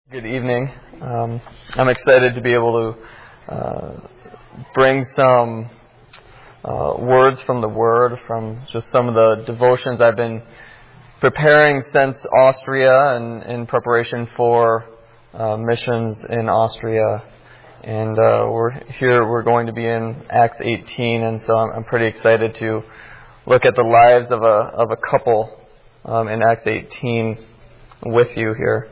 Good evening. I'm excited to be able to bring some words from the Word, from just some of the devotions I've been preparing since Austria and in preparation for missions in Austria. And we're going to be in Acts 18, and so I'm pretty excited to look at the lives of a couple in Acts 18 with you here.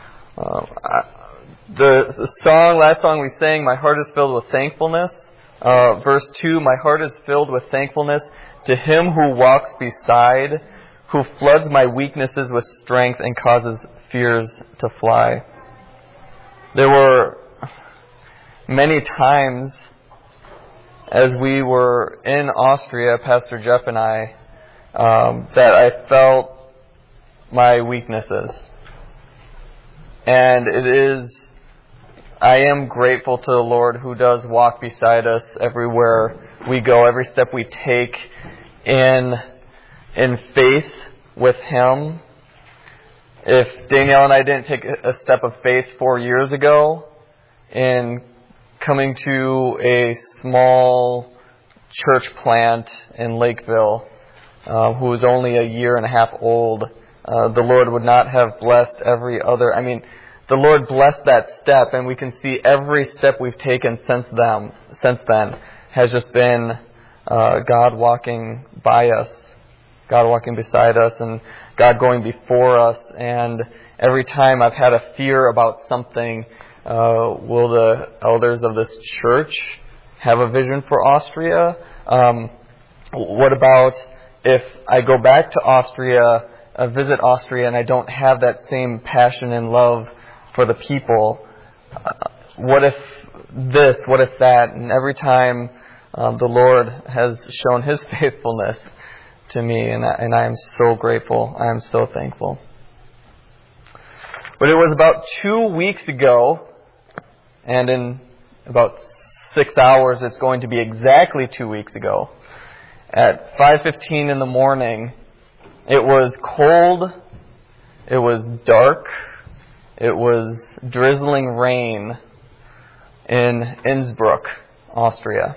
The last song we sang, my heart is filled with thankfulness. Verse 2, my heart is filled with thankfulness to Him who walks beside, who floods my weaknesses with strength and causes fears to fly. There were many times as we were in Austria, Pastor Jeff and I, that I felt my weaknesses. And I am grateful to the Lord who does walk beside us everywhere we go, every step we take in faith with Him. If Danielle and I didn't take a step of faith 4 years ago in coming to a small church plant in Lakeville, who was only a year and a half old, the Lord would not have blessed the Lord blessed that step, and we can see every step we've taken since then has just been God walking by us, God walking beside us, and God going before us. And every time I've had a fear about something, will the elders of this church have a vision for Austria? What about if I go back to Austria, visit Austria, and I don't have that same passion and love for the people? What if this? What if that? And every time the Lord has shown His faithfulness to me, and I am so grateful. I am so thankful. But it was about 2 weeks ago, and in about 6 hours, it's going to be exactly 2 weeks ago, at 5:15 in the morning. It was cold, it was dark, it was drizzling rain in Innsbruck, Austria.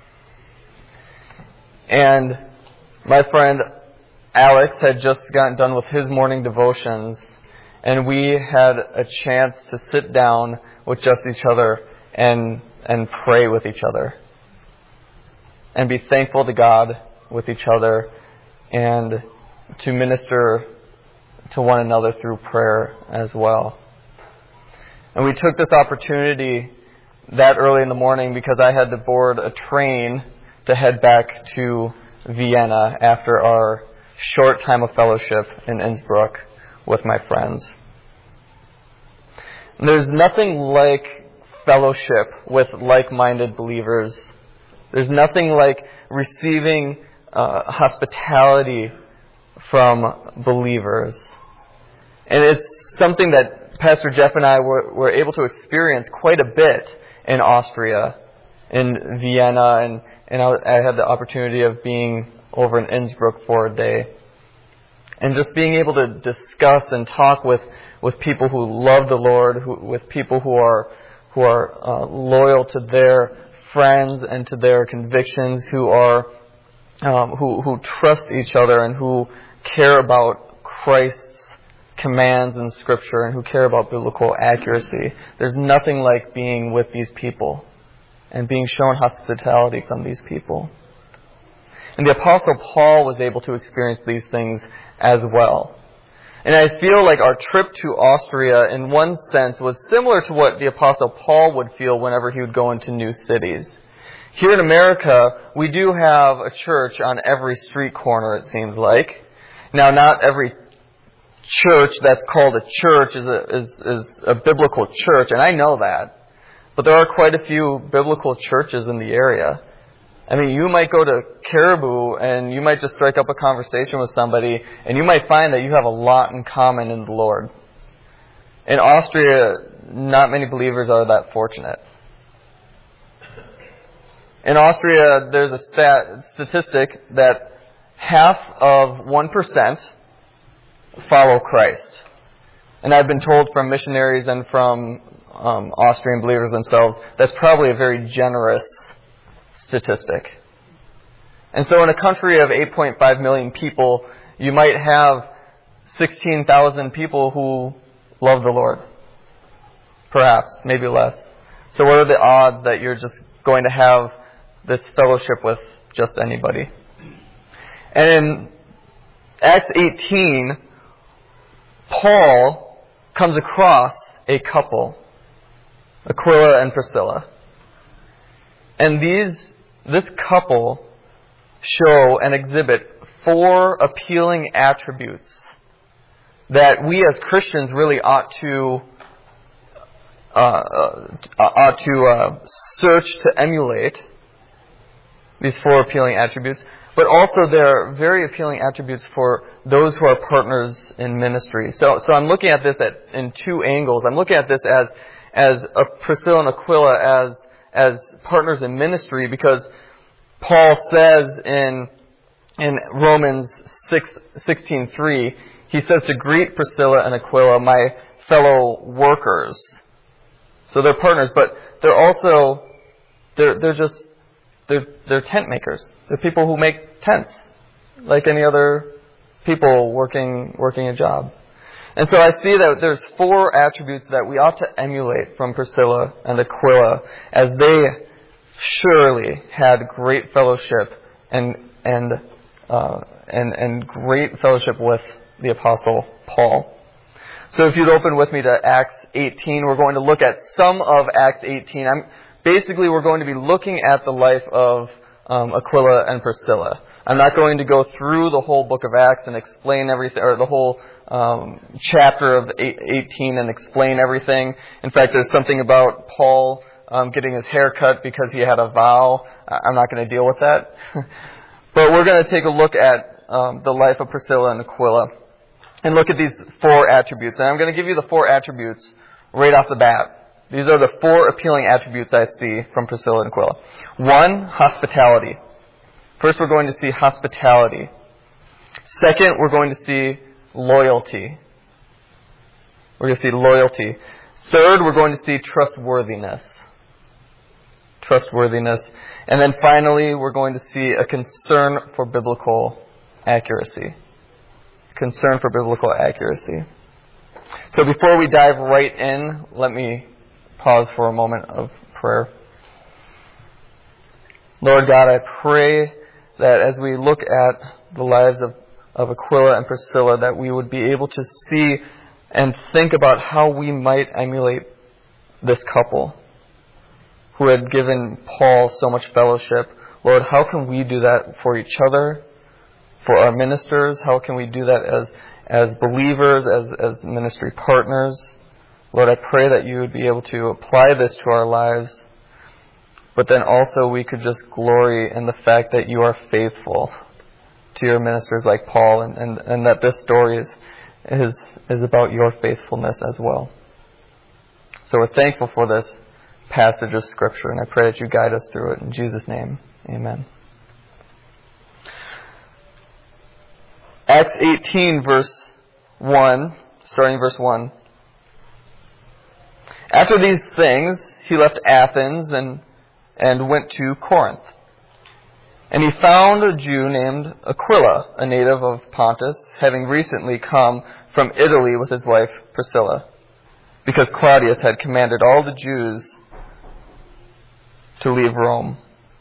And my friend Alex had just gotten done with his morning devotions, and we had a chance to sit down with just each other and pray with each other, and be thankful to God with each other, and to minister to one another through prayer as well. And we took this opportunity that early in the morning because I had to board a train to head back to Vienna after our short time of fellowship in Innsbruck with my friends. And there's nothing like fellowship with like-minded believers. There's nothing like receiving hospitality from believers. And it's something that Pastor Jeff and I were able to experience quite a bit in Austria, in Vienna, and I had the opportunity of being over in Innsbruck for a day. And just being able to discuss and talk with people who love the Lord, with people who are loyal to their friends and to their convictions, who trust each other and who care about Christ's commands in Scripture and who care about biblical accuracy. There's nothing like being with these people and being shown hospitality from these people. And the Apostle Paul was able to experience these things as well. And I feel like our trip to Austria, in one sense, was similar to what the Apostle Paul would feel whenever he would go into new cities. Here in America, we do have a church on every street corner, it seems like. Now, not every church that's called a church is a biblical church, and I know that. But there are quite a few biblical churches in the area. I mean, you might go to Caribou, and you might just strike up a conversation with somebody, and you might find that you have a lot in common in the Lord. In Austria, not many believers are that fortunate. In Austria, there's a statistic that half of 1% follow Christ. And I've been told from missionaries and from Austrian believers themselves, that's probably a very generous statistic. And so in a country of 8.5 million people, you might have 16,000 people who love the Lord. Perhaps, maybe less. So what are the odds that you're just going to have this fellowship with just anybody? And in Acts 18, Paul comes across a couple, Aquila and Priscilla. And this couple show and exhibit 4 appealing attributes that we as Christians really ought to search to emulate. These 4 appealing attributes, but also they're very appealing attributes for those who are partners in ministry. So I'm looking at this in 2 angles. I'm looking at this as Priscilla and Aquila as partners in ministry, because Paul says in Romans 16:3, he says to greet Priscilla and Aquila, my fellow workers. So they're partners, but they're also they're tent makers. They're people who make tents, like any other people working a job. And so I see that there's 4 attributes that we ought to emulate from Priscilla and Aquila, as they surely had great fellowship and great fellowship with the Apostle Paul. So if you'd open with me to Acts 18, we're going to look at some of Acts 18. We're going to be looking at the life of Aquila and Priscilla. I'm not going to go through the whole book of Acts and explain everything, or the whole chapter of 18 and explain everything. In fact, there's something about Paul getting his hair cut because he had a vow. I'm not going to deal with that. But we're going to take a look at the life of Priscilla and Aquila and look at these 4 attributes. And I'm going to give you the 4 attributes right off the bat. These are the 4 appealing attributes I see from Priscilla and Aquila. 1, hospitality. First, we're going to see hospitality. Second, we're going to see loyalty. We're going to see loyalty. Third, we're going to see trustworthiness. Trustworthiness. And then finally, we're going to see a concern for biblical accuracy. Concern for biblical accuracy. So before we dive right in, let me pause for a moment of prayer. Lord God, I pray that as we look at the lives of Aquila and Priscilla, that we would be able to see and think about how we might emulate this couple who had given Paul so much fellowship. Lord, how can we do that for each other, for our ministers? How can we do that as believers, as ministry partners? Lord, I pray that you would be able to apply this to our lives, but then also we could just glory in the fact that you are faithful to your ministers like Paul, and that this story is about your faithfulness as well. So we're thankful for this passage of Scripture, and I pray that you guide us through it. In Jesus' name, amen. Acts 18, verse 1, starting verse 1. After these things, he left Athens and went to Corinth. And he found a Jew named Aquila, a native of Pontus, having recently come from Italy with his wife Priscilla, because Claudius had commanded all the Jews to leave Rome.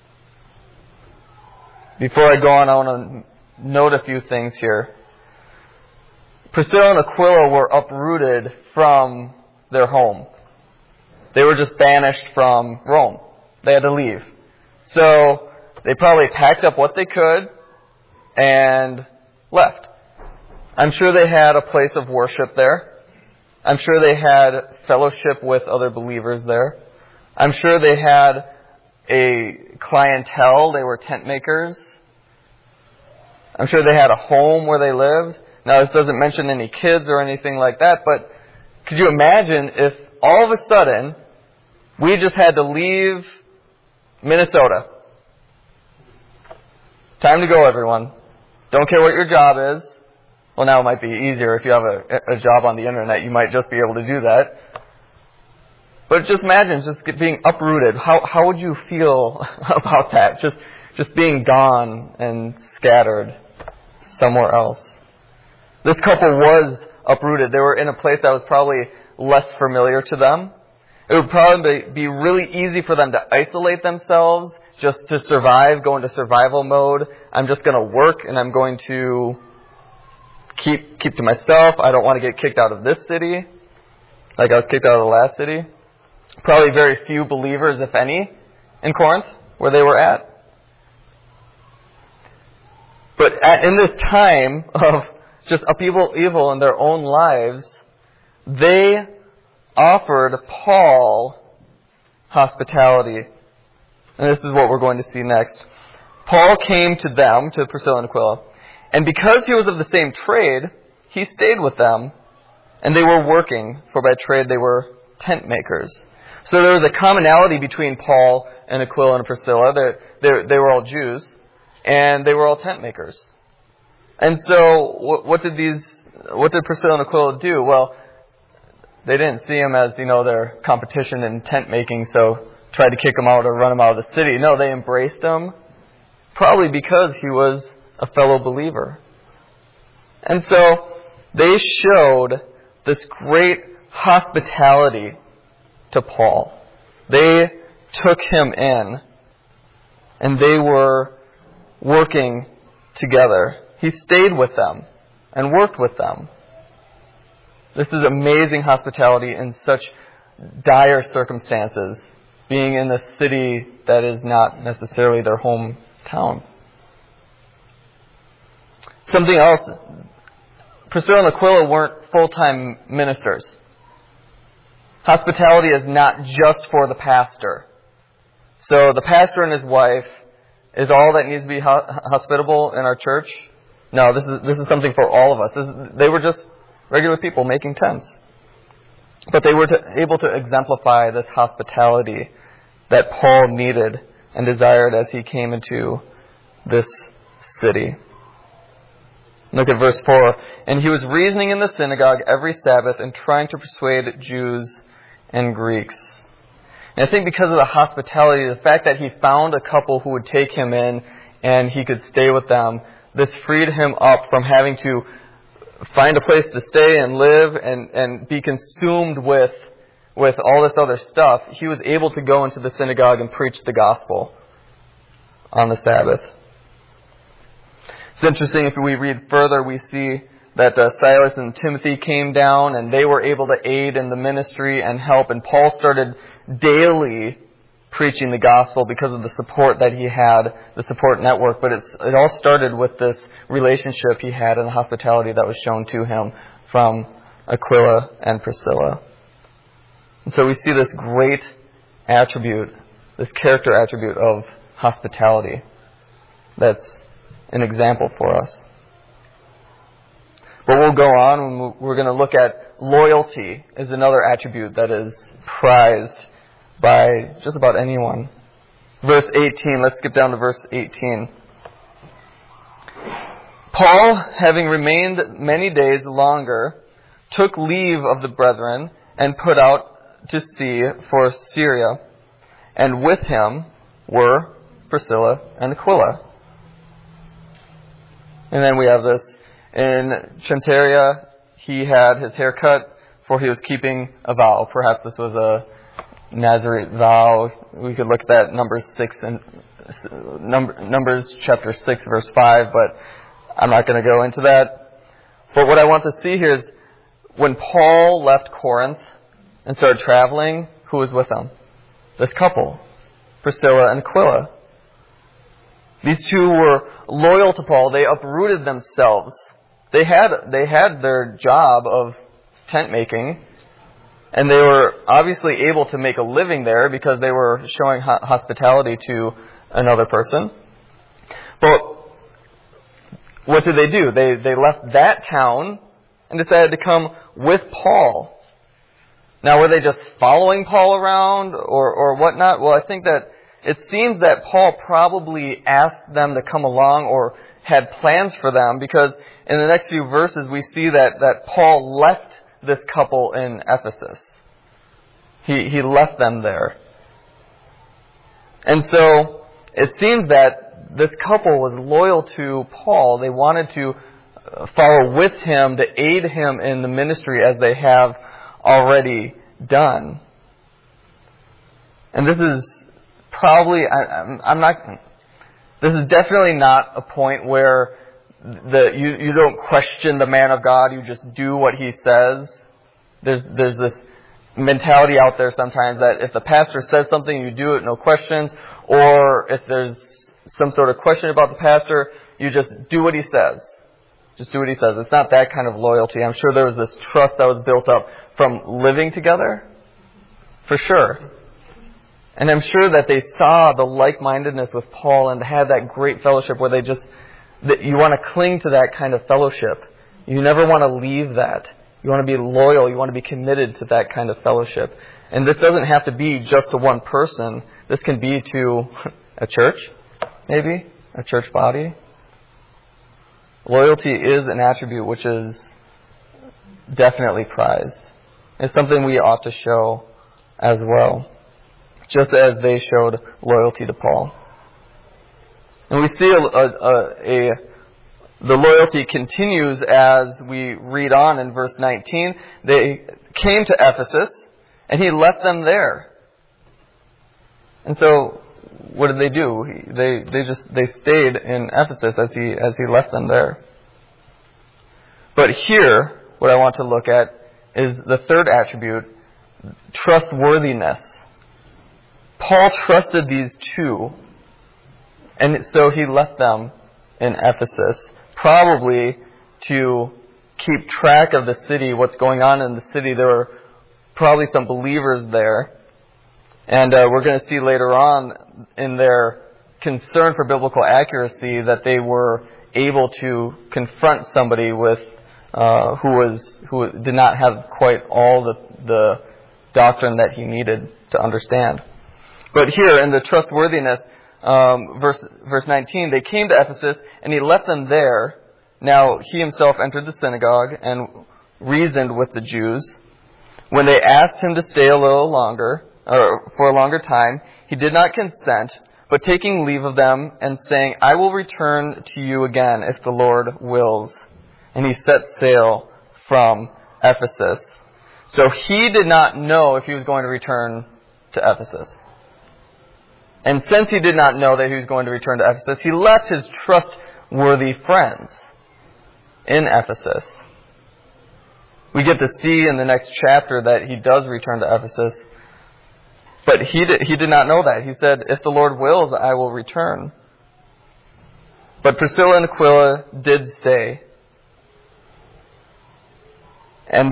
Before I go on, I want to note a few things here. Priscilla and Aquila were uprooted from their home. They were just banished from Rome. They had to leave. So they probably packed up what they could and left. I'm sure they had a place of worship there. I'm sure they had fellowship with other believers there. I'm sure they had a clientele. They were tent makers. I'm sure they had a home where they lived. Now, this doesn't mention any kids or anything like that, but could you imagine if all of a sudden we just had to leave Minnesota? Time to go, everyone. Don't care what your job is. Well, now it might be easier if you have a job on the internet. You might just be able to do that. But just imagine just being uprooted. How would you feel about that? Just being gone and scattered somewhere else. This couple was uprooted. They were in a place that was probably less familiar to them. It would probably be really easy for them to isolate themselves, just to survive, go into survival mode. I'm just going to work and I'm going to keep to myself. I don't want to get kicked out of this city, like I was kicked out of the last city. Probably very few believers, if any, in Corinth, where they were at. But in this time of just upheaval, evil in their own lives, they offered Paul hospitality. And this is what we're going to see next. Paul came to them, to Priscilla and Aquila, and because he was of the same trade, he stayed with them, and they were working, for by trade they were tent makers. So there was a commonality between Paul and Aquila and Priscilla. They were all Jews, and they were all tent makers. And so what did Priscilla and Aquila do? Well, they didn't see him as, their competition in tent making, so tried to kick him out or run him out of the city. No, they embraced him, probably because he was a fellow believer. And so they showed this great hospitality to Paul. They took him in, and they were working together. He stayed with them and worked with them. This is amazing hospitality in such dire circumstances, being in a city that is not necessarily their hometown. Something else, Priscilla and Aquila weren't full-time ministers. Hospitality is not just for the pastor. So the pastor and his wife is all that needs to be hospitable in our church. No, this is something for all of us. They were just regular people making tents. But they were able to exemplify this hospitality that Paul needed and desired as he came into this city. Look at verse 4. And he was reasoning in the synagogue every Sabbath and trying to persuade Jews and Greeks. And I think because of the hospitality, the fact that he found a couple who would take him in and he could stay with them, this freed him up from having to find a place to stay and live and be consumed with all this other stuff. He was able to go into the synagogue and preach the gospel on the Sabbath. It's interesting, if we read further, we see that Silas and Timothy came down and they were able to aid in the ministry and help. And Paul started daily preaching the gospel because of the support that he had, the support network. But it all started with this relationship he had and the hospitality that was shown to him from Aquila and Priscilla. And so we see this great attribute, this character attribute of hospitality that's an example for us. But we'll go on and we're going to look at loyalty as another attribute that is prized by just about anyone. Verse 18, let's skip down to verse 18. Paul, having remained many days longer, took leave of the brethren and put out to sea for Syria. And with him were Priscilla and Aquila. And then we have this. In Chanteria, he had his hair cut, for he was keeping a vow. Perhaps this was a Nazarite vow. We could look at that Numbers chapter 6, verse 5, but I'm not going to go into that. But what I want to see here is when Paul left Corinth and started traveling, who was with him? This couple, Priscilla and Aquila. These two were loyal to Paul. They uprooted themselves. They had their job of tent making, and they were obviously able to make a living there because they were showing hospitality to another person. But what did they do? They left that town and decided to come with Paul. Now, were they just following Paul around or whatnot? Well, I think that it seems that Paul probably asked them to come along or had plans for them, because in the next few verses we see that Paul left this couple in Ephesus. He left them there. And so it seems that this couple was loyal to Paul. They wanted to follow with him, to aid him in the ministry as they have already done. And this is probably, this is definitely not a point where you don't question the man of God, you just do what he says. There's this mentality out there sometimes that if the pastor says something, you do it, no questions. Or if there's some sort of question about the pastor, you just do what he says. Just do what he says. It's not that kind of loyalty. I'm sure there was this trust that was built up from living together, for sure. And I'm sure that they saw the like-mindedness with Paul and had that great fellowship where you want to cling to that kind of fellowship. You never want to leave that. You want to be loyal. You want to be committed to that kind of fellowship. And this doesn't have to be just to one person. This can be to a church, maybe, a church body. Loyalty is an attribute which is definitely prized. It's something we ought to show as well, just as they showed loyalty to Paul. And we see the loyalty continues as we read on in verse 19. They came to Ephesus, and he left them there. And so, what did they do? They stayed in Ephesus as he left them there. But here, what I want to look at is the third attribute, trustworthiness. Paul trusted these two, and so he left them in Ephesus, probably to keep track of the city, what's going on in the city. There were probably some believers there. And we're going to see later on in their concern for biblical accuracy that they were able to confront somebody with who did not have quite all the doctrine that he needed to understand. But here in the trustworthiness, verse 19, they came to Ephesus and he left them there. Now he himself entered the synagogue and reasoned with the Jews. When they asked him to stay a little longer, or for a longer time, he did not consent, but taking leave of them and saying, I will return to you again if the Lord wills. And he set sail from Ephesus. So he did not know if he was going to return to Ephesus. And since he did not know that he was going to return to Ephesus, he left his trustworthy friends in Ephesus. We get to see in the next chapter that he does return to Ephesus. But he did not know that. He said, if the Lord wills, I will return. But Priscilla and Aquila did stay. And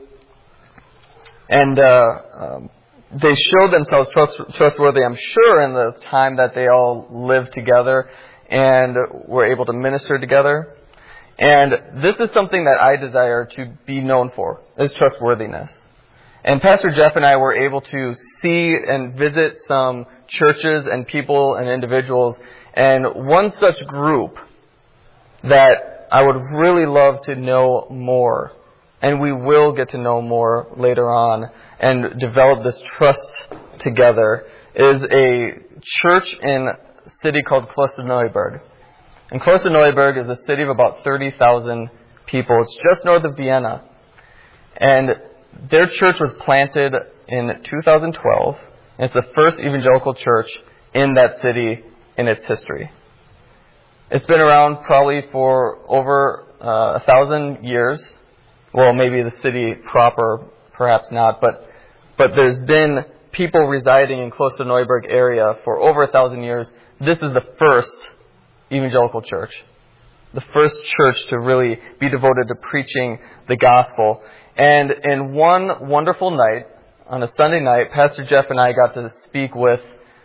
they showed themselves trustworthy, I'm sure, in the time that they all lived together and were able to minister together. And this is something that I desire to be known for, is trustworthiness. And Pastor Jeff and I were able to see and visit some churches and people and individuals. And one such group that I would really love to know more, and we will get to know more later on and develop this trust together, is a church in a city called Klosterneuburg. And Klosterneuburg is a city of about 30,000 people. It's just north of Vienna. And their church was planted in 2012. And it's the first evangelical church in that city in its history. It's been around probably for over 1,000 years. Well, maybe the city proper, perhaps not. But there's been people residing in Klosterneuburg area for over 1,000 years. This is the first evangelical church. The first church to really be devoted to preaching the gospel. And in one wonderful night, on a Sunday night, Pastor Jeff and I got to speak with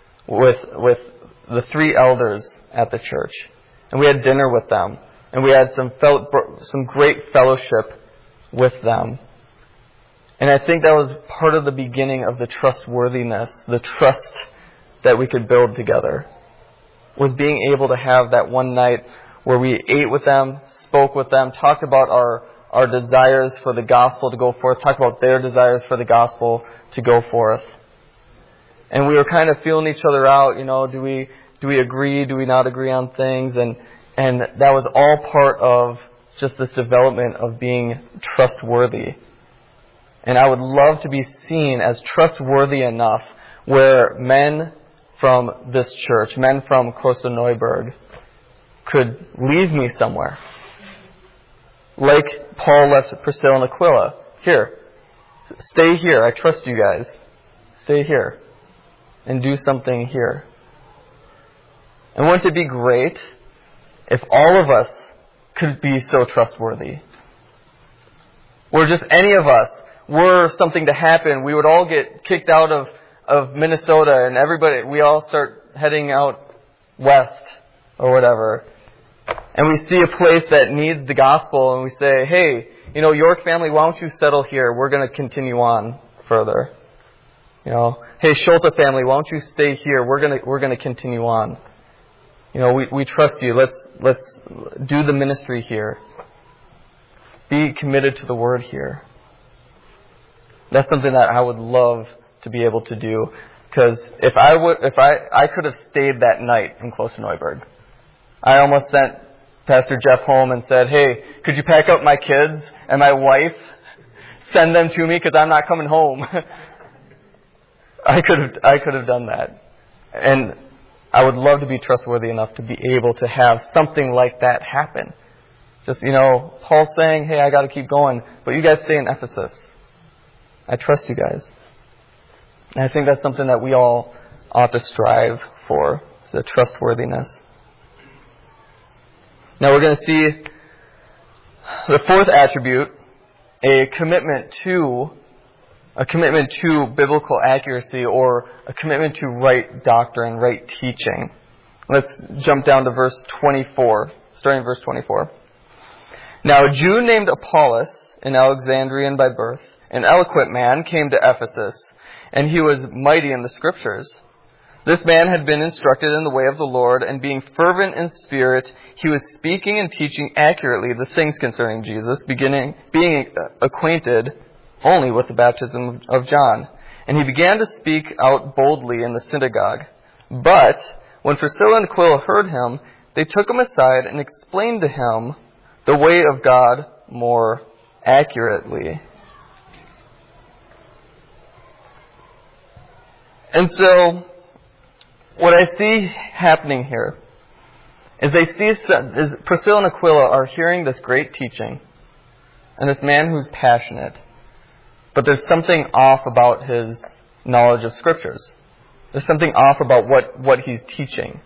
the three elders at the church. And we had dinner with them. And we had some great fellowship with them. And I think that was part of the beginning of the trustworthiness, the trust that we could build together, was being able to have that one night where we ate with them, spoke with them, talked about our desires for the gospel to go forth, talked about their desires for the gospel to go forth. And we were kind of feeling each other out, do we agree, do we not agree on things? And that was all part of just this development of being trustworthy. And I would love to be seen as trustworthy enough where men from this church, men from Klosterneuburg, could leave me somewhere. Like Paul left Priscilla and Aquila. Here, stay here. I trust you guys. Stay here and do something here. And wouldn't it be great if all of us could be so trustworthy? Where just any of us were something to happen, we would all get kicked out of Minnesota and we all start heading out west or whatever. And we see a place that needs the gospel and we say, hey, York family, why don't you settle here? We're going to continue on further. Hey, Schulte family, why don't you stay here? We're going to continue on. We trust you. Let's do the ministry here. Be committed to the word here. That's something that I would love to be able to do. Because if I could have stayed that night in Klosterneuburg. I almost sent Pastor Jeff home and said, hey, could you pack up my kids and my wife? Send them to me because I'm not coming home. I could have done that. And I would love to be trustworthy enough to be able to have something like that happen. Just, Paul's saying, hey, I got to keep going, but you guys stay in Ephesus. I trust you guys. And I think that's something that we all ought to strive for, is the trustworthiness. Now we're going to see the fourth attribute, a commitment to biblical accuracy, or a commitment to right doctrine, right teaching. Let's jump down to verse 24, starting verse 24. Now a Jew named Apollos, an Alexandrian by birth, an eloquent man, came to Ephesus, and he was mighty in the Scriptures. This man had been instructed in the way of the Lord, and being fervent in spirit, he was speaking and teaching accurately the things concerning Jesus, being acquainted only with the baptism of John. And he began to speak out boldly in the synagogue. But when Priscilla and Aquila heard him, they took him aside and explained to him the way of God more accurately. And so, what I see happening here is Priscilla and Aquila are hearing this great teaching, and this man who's passionate, but there's something off about his knowledge of Scriptures. There's something off about what he's teaching.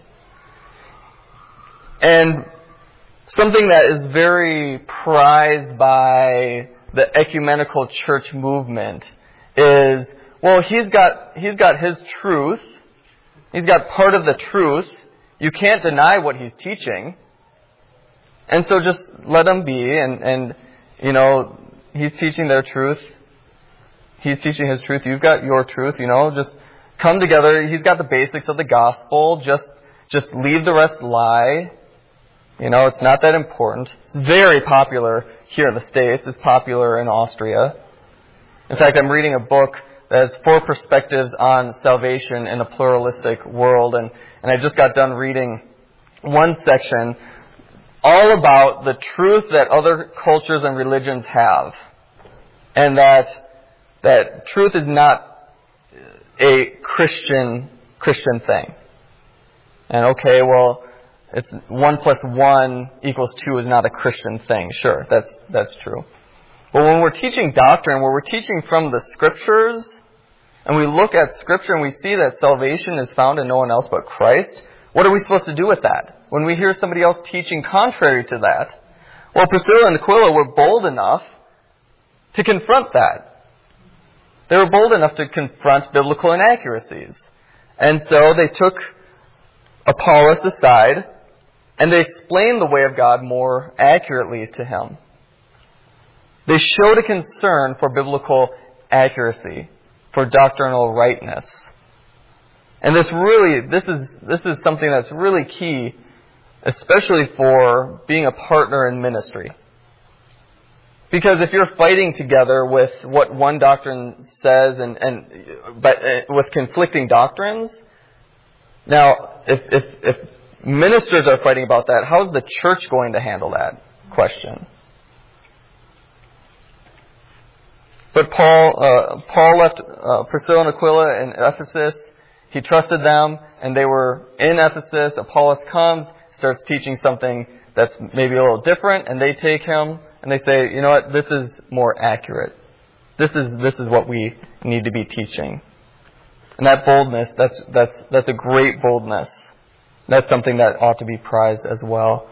And something that is very prized by the ecumenical church movement is, well, he's got his truth. He's got part of the truth. You can't deny what he's teaching. And so just let him be. And he's teaching their truth. He's teaching his truth. You've got your truth. Just come together. He's got the basics of the gospel. Just leave the rest lie. It's not that important. It's very popular here in the States. It's popular in Austria. In fact, I'm reading a book that has 4 perspectives on salvation in a pluralistic world. And I just got done reading one section all about the truth that other cultures and religions have. And that truth is not a Christian thing. And okay, well, it's 1 + 1 = 2 is not a Christian thing. Sure, that's true. But when we're teaching doctrine, where we're teaching from the Scriptures, and we look at Scripture and we see that salvation is found in no one else but Christ, what are we supposed to do with that? When we hear somebody else teaching contrary to that, well, Priscilla and Aquila were bold enough to confront that. They were bold enough to confront biblical inaccuracies. And so they took Apollos aside, and they explained the way of God more accurately to him. They showed a concern for biblical accuracy, for doctrinal rightness. And this is something that's really key especially for being a partner in ministry. Because if you're fighting together with what one doctrine says but with conflicting doctrines, now if ministers are fighting about that, how is the church going to handle that question? But Paul left Priscilla and Aquila in Ephesus. He trusted them, and they were in Ephesus. Apollos comes, starts teaching something that's maybe a little different, and they take him and they say, you know what, this is more accurate. This is what we need to be teaching. And that boldness, that's a great boldness. That's something that ought to be prized as well.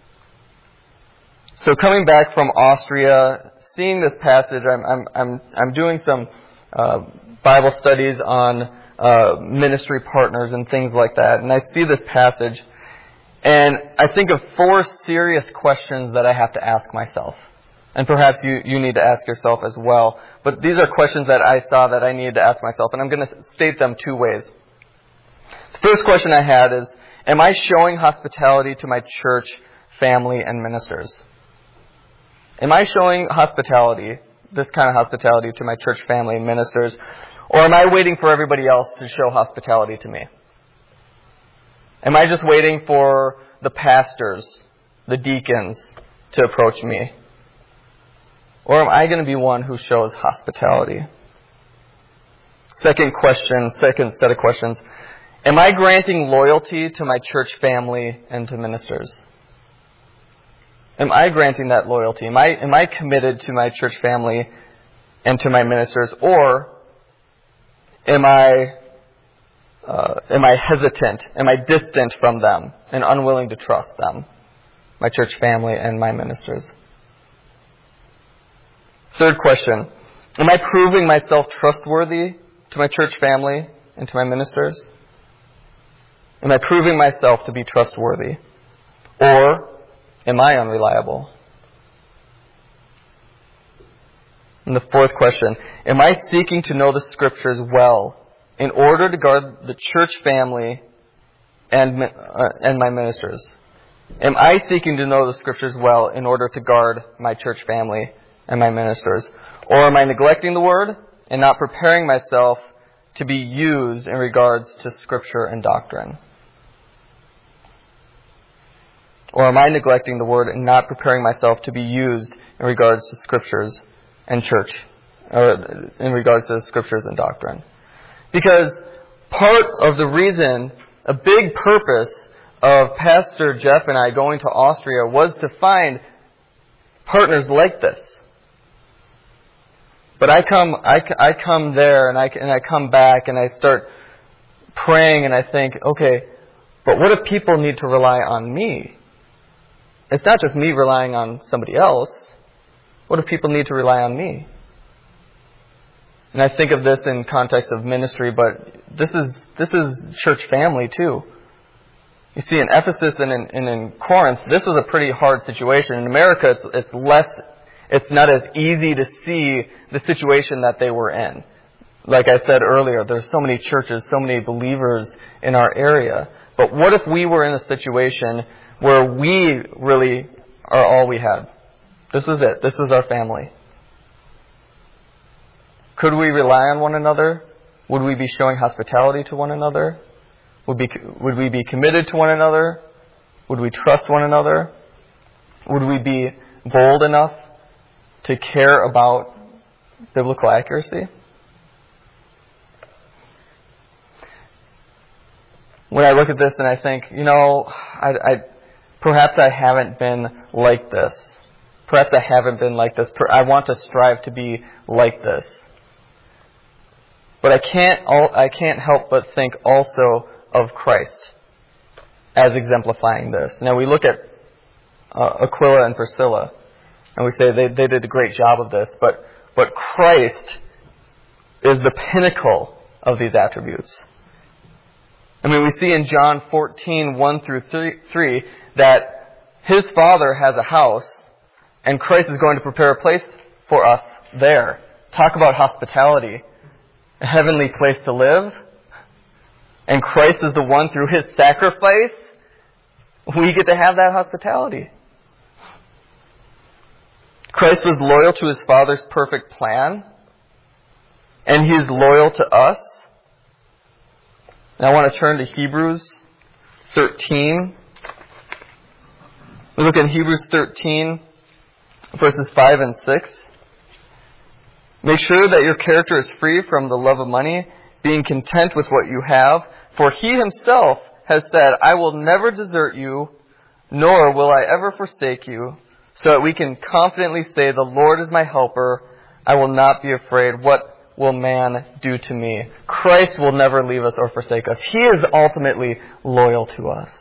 So coming back from Austria, seeing this passage, I'm doing some Bible studies on ministry partners and things like that, and I see this passage, and I think of 4 serious questions that I have to ask myself. And perhaps you need to ask yourself as well. But these are questions that I saw that I needed to ask myself, and I'm going to state them 2 ways. The first question I had is, am I showing hospitality to my church, family, and ministers? Am I showing hospitality, this kind of hospitality to my church, family, and ministers, or am I waiting for everybody else to show hospitality to me? Am I just waiting for the pastors, the deacons, to approach me? Or am I going to be one who shows hospitality? Second set of questions. Am I granting loyalty to my church family and to ministers? Am I granting that loyalty? Am I committed to my church family and to my ministers? Or am I hesitant? Am I distant from them and unwilling to trust them, my church family and my ministers? Third question, am I proving myself trustworthy to my church family and to my ministers? Am I proving myself to be trustworthy? Or am I unreliable? And the fourth question, am I seeking to know the Scriptures well in order to guard the church family and my ministers? Am I seeking to know the Scriptures well in order to guard my church family and my ministers? Or am I neglecting the Word and not preparing myself to be used in regards to Scripture and doctrine? Or am I neglecting the Word and not preparing myself to be used in regards to Scriptures and church, or in regards to Scriptures and doctrine? Because part of the reason, a big purpose of Pastor Jeff and I going to Austria was to find partners like this. But I come there and I come back and I start praying and I think, okay, but what if people need to rely on me? It's not just me relying on somebody else. What if people need to rely on me? And I think of this in context of ministry, but this is church family too. You see, in Ephesus and in Corinth, this was a pretty hard situation. In America, it's not as easy to see the situation that they were in. Like I said earlier, there's so many churches, so many believers in our area. But what if we were in a situation where we really are all we had? This was it. This was our family. Could we rely on one another? Would we be showing hospitality to one another? Would we be committed to one another? Would we trust one another? Would we be bold enough to care about biblical accuracy? When I look at this and I think, perhaps I haven't been like this. Perhaps I haven't been like this. I want to strive to be like this. But I can't help but think also of Christ as exemplifying this. Now we look at Aquila and Priscilla, and we say they did a great job of this, but Christ is the pinnacle of these attributes. I mean, we see in John 14, 1 through 3, that his Father has a house, and Christ is going to prepare a place for us there. Talk about hospitality. A heavenly place to live. And Christ is the one through his sacrifice. we get to have that hospitality. Christ was loyal to his Father's perfect plan, and he is loyal to us. And I want to turn to Hebrews 13. We look at Hebrews 13, verses 5 and 6. Make sure that your character is free from the love of money, being content with what you have. For he himself has said, I will never desert you, nor will I ever forsake you, so that we can confidently say, the Lord is my helper. I will not be afraid. What will man do to me? Christ will never leave us or forsake us. He is ultimately loyal to us.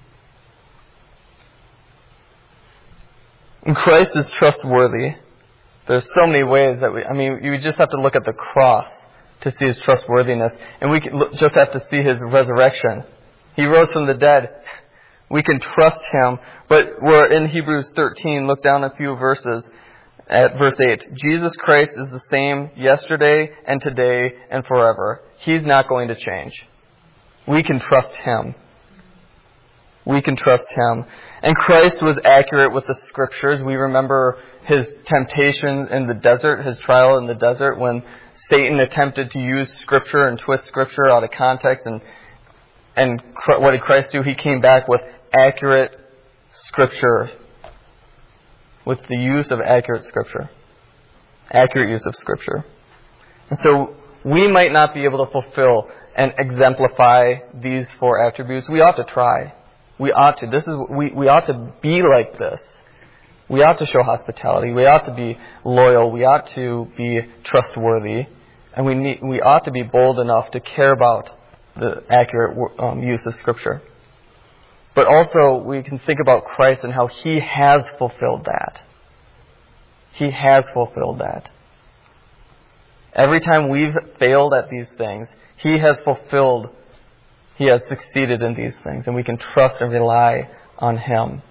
And Christ is trustworthy. There's so many ways that you just have to look at the cross to see his trustworthiness. And we just have to see his resurrection. He rose from the dead. We can trust him. But we're in Hebrews 13. Look down a few verses. At verse 8. Jesus Christ is the same yesterday and today and forever. He's not going to change. We can trust him. We can trust him. And Christ was accurate with the scriptures. We remember his temptation in the desert, his trial in the desert, when Satan attempted to use scripture and twist scripture out of context. And what did Christ do? He came back with accurate scripture, with the use of accurate scripture. Accurate use of scripture. And so we might not be able to fulfill and exemplify these four attributes. We ought to try. We ought to. We ought to be like this. We ought to show hospitality. We ought to be loyal. We ought to be trustworthy. And we ought to be bold enough to care about the accurate use of Scripture. But also, we can think about Christ and how he has fulfilled that. He has fulfilled that. Every time we've failed at these things, he has fulfilled. He has succeeded in these things, and we can trust and rely on him.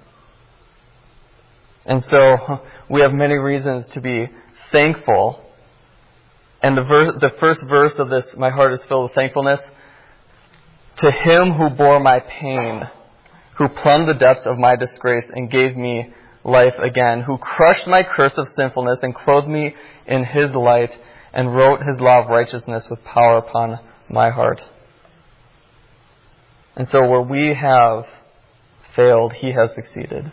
And so we have many reasons to be thankful. And the first verse of this, my heart is filled with thankfulness. To him who bore my pain, who plumbed the depths of my disgrace and gave me life again, who crushed my curse of sinfulness and clothed me in his light and wrote his law of righteousness with power upon my heart. And so where we have failed, he has succeeded.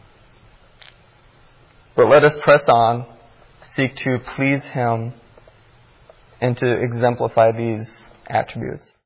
But let us press on, seek to please him, and to exemplify these attributes.